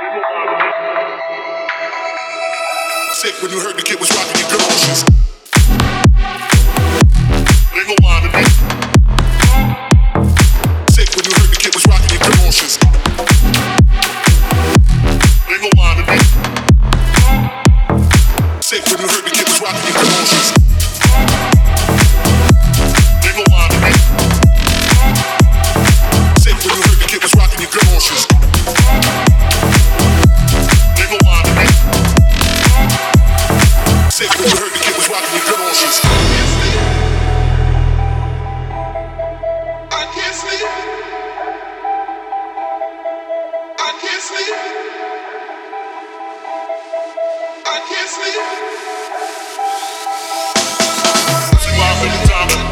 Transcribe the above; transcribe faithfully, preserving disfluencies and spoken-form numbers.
Sick when you heard the kid was rocking your galoshes. Ain't no line to me. Sick when you heard the kid was rocking your galoshes. Ain't no line to me. Sick when you heard the kid was rocking your galoshes. Ain't no line to me. Sick when you heard the kid was rocking your galoshes. Ain't no line to me. Sick when you heard the kid was rocking your galoshes. I can't sleep. I can't sleep. I can't sleep. Survive every time.